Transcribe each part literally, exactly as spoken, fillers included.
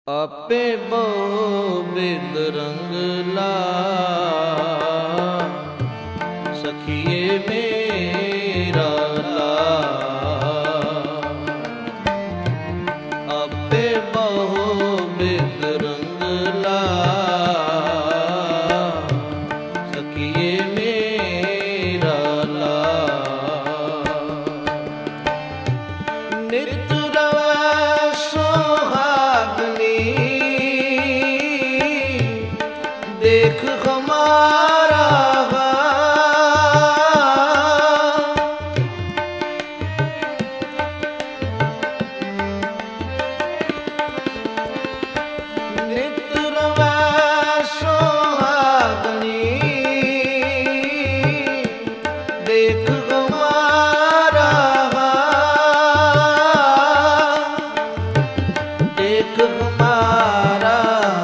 आपे बहुविध रंग ला सखिए मेरा ला। आपे बहुविध रंग ला सखिए मेरा ला। नित देख हमारा नित रवै सोहागनी देख हमारा देख हमारा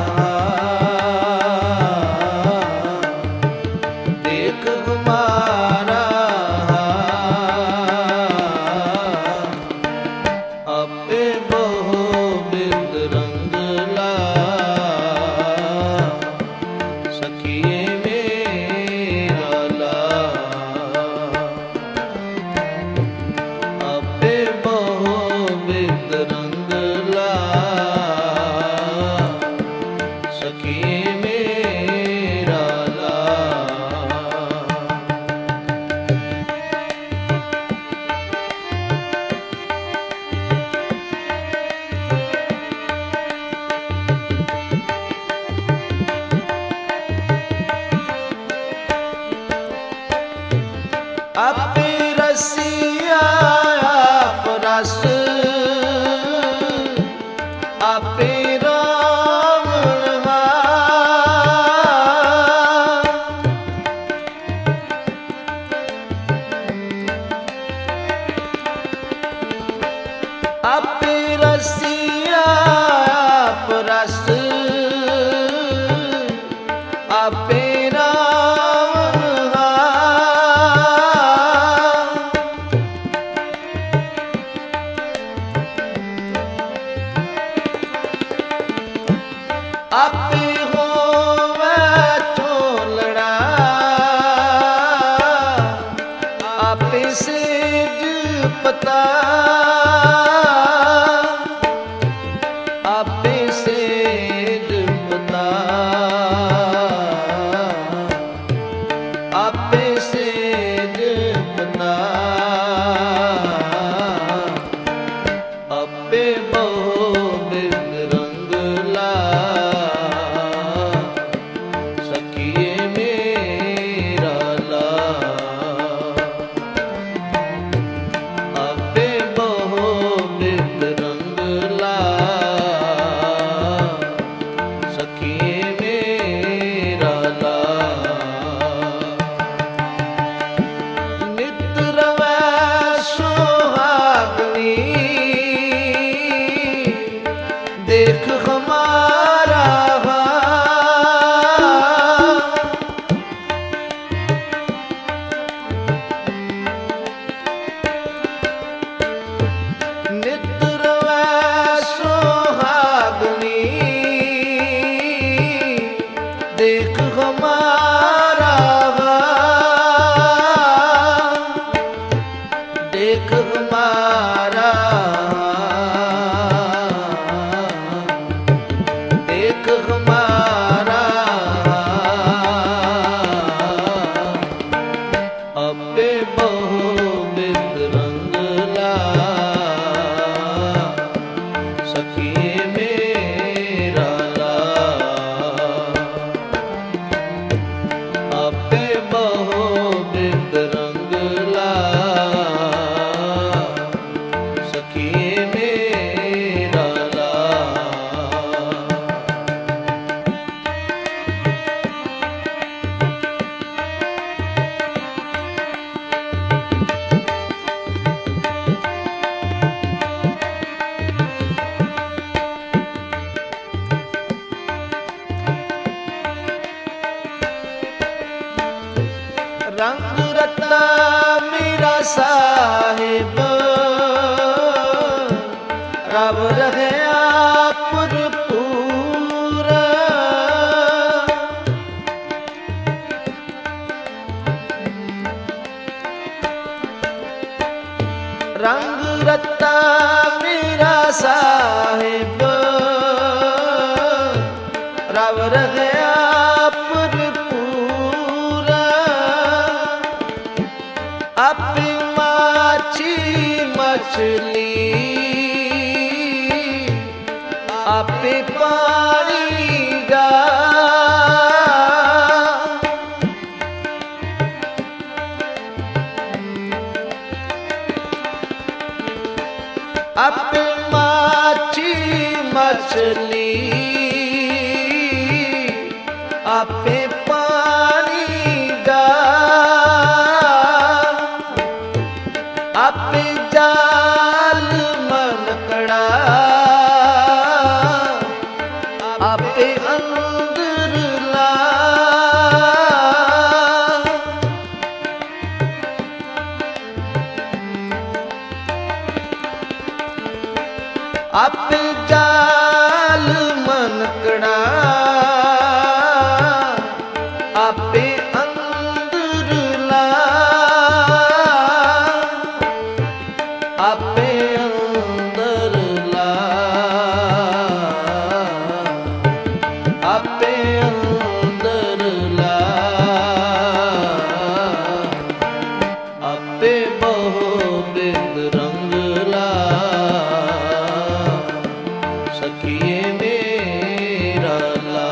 आपे बहुविध रंग ला सखिए मेरा ला। आपे बहुविध रंग ला सखिए मेरा ला। आपे रसिया आप रस आपे राम रहा। आपे रसिया आप रस आपे आपे होवे चोलड़ा आपे सेज पता आपे सेज पता आपे सेज पता। आपे बहुविध रंग ला सखिए मेरा ला। आपे बहुविध रंग ला सखिए मेरा ला। नित रवै सोहागनी देख हमारा नित रवै सोहागनी देख हमारा देख हमारा देख हमारा। आपे बहुविध रंग ला सखिए मेरा ला। आपे बहुविध रंग ला सखिए मेरा ला। ਸਾਹਿਬ ਰਵ ਰਹਿਆ ਭਰਪੂਰਾ, ਆਪੇ ਮਾਛੀ ਮਛਲੀ ਆਪੇ ਪਾਣੀ ਗਾ, ਆਪੇ ਮਾਛੀ ਮਛਲੀ ਆਪੇ ਪਾਣੀ ਗਾ, ਆਪੇ ਜਾਲ ਮਨਕੜਾ ਆਪੇ ਅੰਦਰ ਲਾ, ਆਪੇ ਜਾਲ ਮਨਕੜਾ ਆਪੇ ਅੰਦਰ ਲਾ, ਆਪੇ ਅੰਦਰ ਲਾ, ਆਪੇ ਅੰਦਰ ਲਾ, ਆਪੇ ਬਹੁ ਬਿੰਦ ਰੰਗ ਲਾ, ਸਖੀਏ ਮੇਰਾ ਲਾ,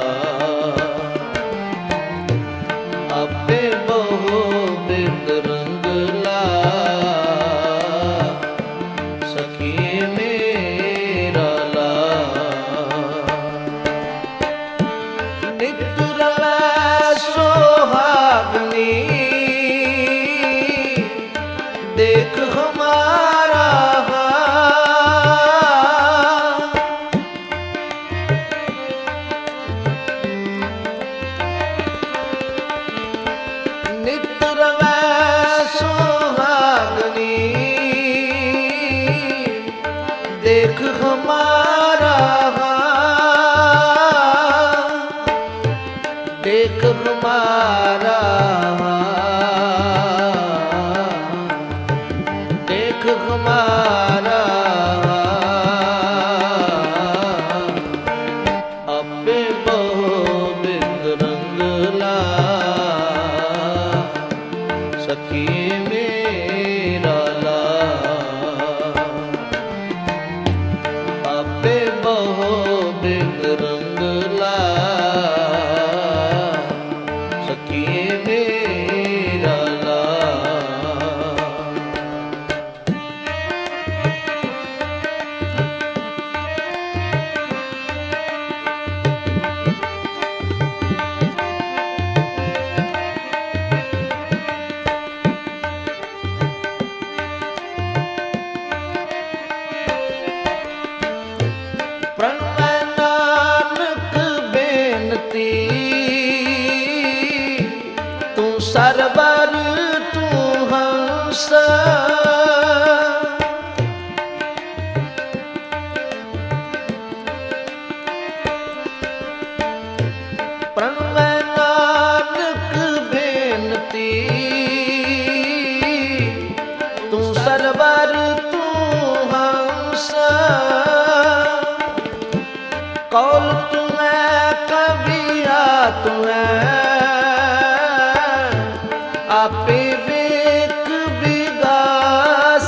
ਆਪੇ ਬਹੁ ਬਿੰਦ ਰੰਗ ਲਾ, ਸਖੀਏ ਮੇਰਾ ਲਾ, ਨਿਤ ਰਵੈ ਸੁਹਾਗਣੀ ਦੇਖ ਹਮਾਰਾ ਨਿਤ ਰਵੈ ਸੁਹਾਗਣੀ ਦੇਖ ਹਮਾਰਾ ਦੇਖ ਹਮਾਰਾ ਦੇਖ ਹਮਾਰਾ ਆਪੇ ਬਹੁ ਬਿੰਦ ਰੰਗ ਲਾ, ਸਖੀਏ ਮੇਰਾ ਲਾ, ਆਪੇ ਬਹੁ ਬਿੰਦ ਰੰਗ ਲਾ, ਸਖੀਏ ਮੇਰਾ ਲਾ, ਪ੍ਰਣਵੈ ਨਾਨਕ ਬੇਨਤੀ ਤੂੰ ਸਰਬਰ ਤੂੰ ਹੰਸ, ਪ੍ਰਣਵੈ ਨਾਨਕ ਬੇਨਤੀ ਤੂੰ ਸਰਬਰ ਤੂੰ ਹੰਸ, ਕੌਲ ਤੂੰ ਹੈ ਕਬੀਰਾ ਤੂੰ ਹੈ ਆਪੇ ਵੇਖ ਵਿਗਾਸ,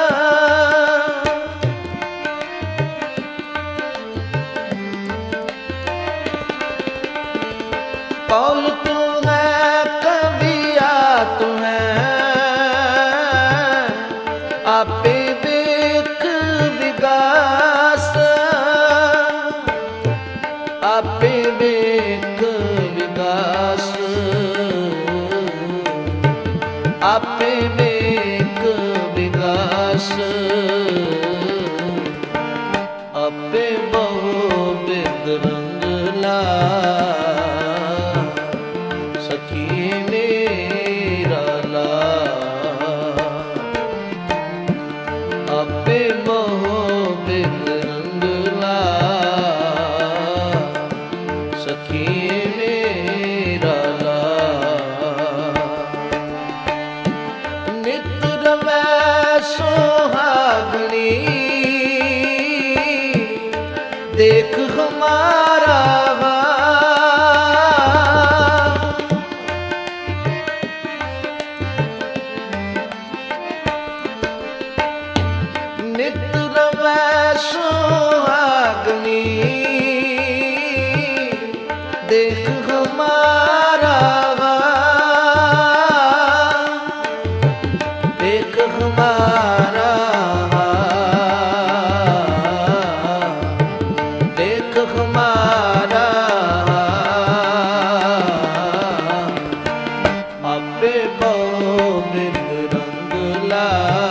ਕੌਲ ਤੂੰ ਹੈ ਕਬੀਰਾ ਤੂੰ ਹੈ ਆਪੇ ਵੇਖ ਵਿਗਾਸ, ਆਪੇ ਵੇਖ ਵਿਗਾਸ, ਆਪੇ ਵੇਖ ਵਿਗਾਸ, ਆਪੇ ਬਹੁ ਬਿੰਦ ਰੰਗ ਲਾ, ਸਖੀਏ ਮੇਰਾ ਲਾ, ਆਪੇ ਬਹੁ ਬਿੰਦ ਰੰਗ ਲਾ, ਸਖੀਏ ਮੇਰਾ ਲਾ, ਨਿਤ ਰਵੈ ਸੁਹਾਗਣੀ देख हमारा नित रवै सुहागनी देख हमारा देख हमारा देख हमारा आपे गोविंद रंग ला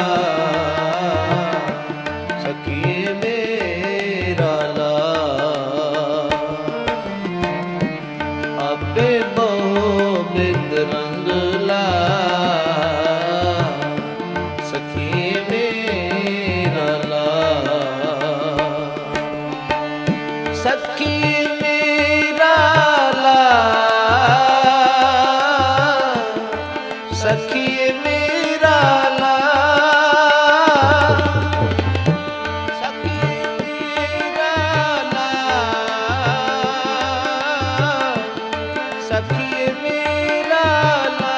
सखिए मेरा ला आपे गोविंद रंग ला सखिए मेरा ला सखी मेरा ला सखी मेरा ला सखी मेरा ला सखी मेरा ला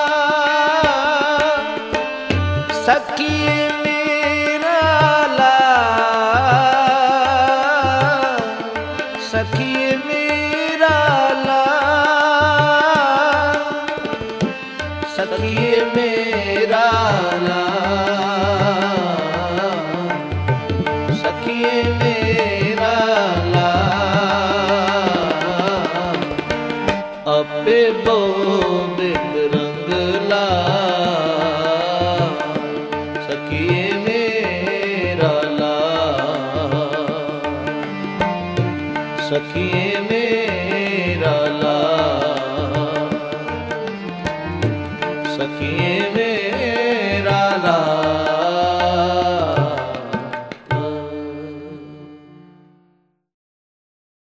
सखी मेरा ला सखी मेरा ला सखी मेरा ला सखी मेरा ला अपे गोविंद रंग ला सखी मेरा ला सखी में